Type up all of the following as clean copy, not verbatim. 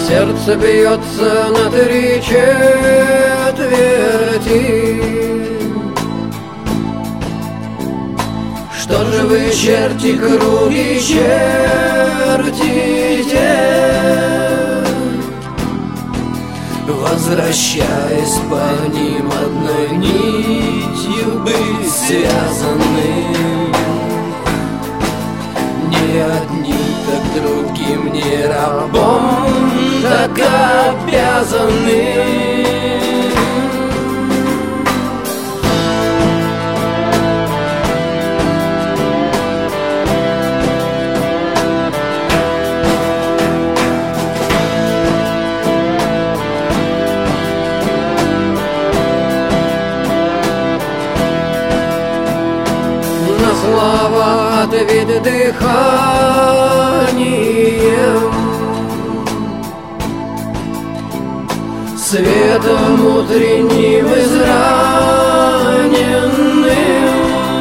Сердце бьется на 3/4. Что же вы, черти, круги чертите, возвращаясь по ним одной нитью быть связаны? Не одним, так другим, не рабом, так обязаны. На слова ответ дыханием, светом утренним израненным.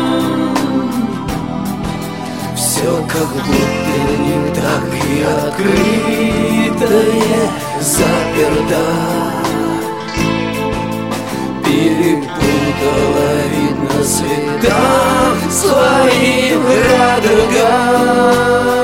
Все как будто не так и открытое заперто, перепутала, видно, цвета своих радугах.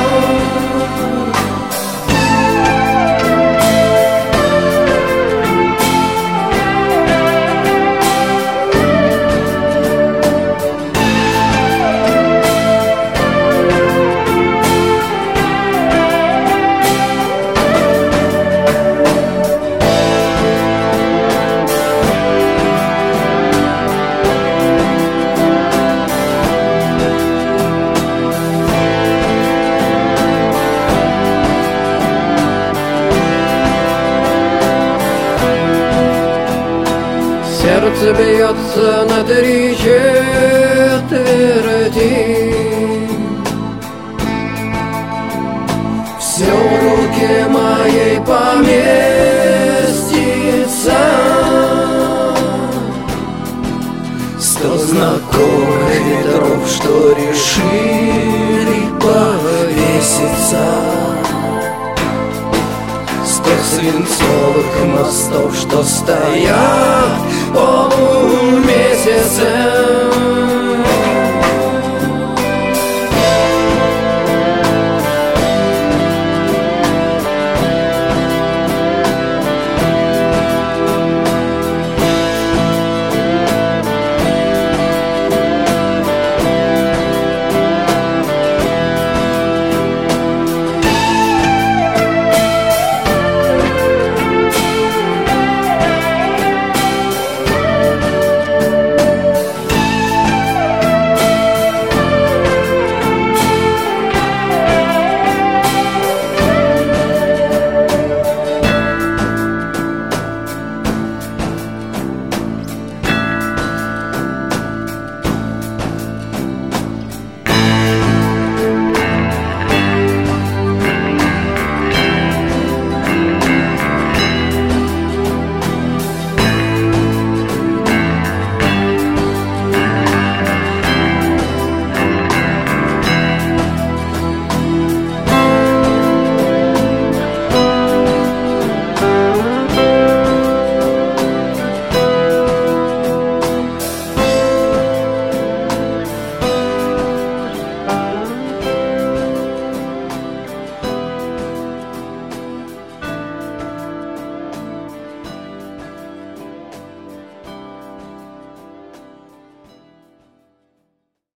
Сердце бьется на 3/4. Все в руке моей поместится. 100 знакомых ветров, что решили повеситься. 100 свинцовых мостов, что стоят полумесяцем.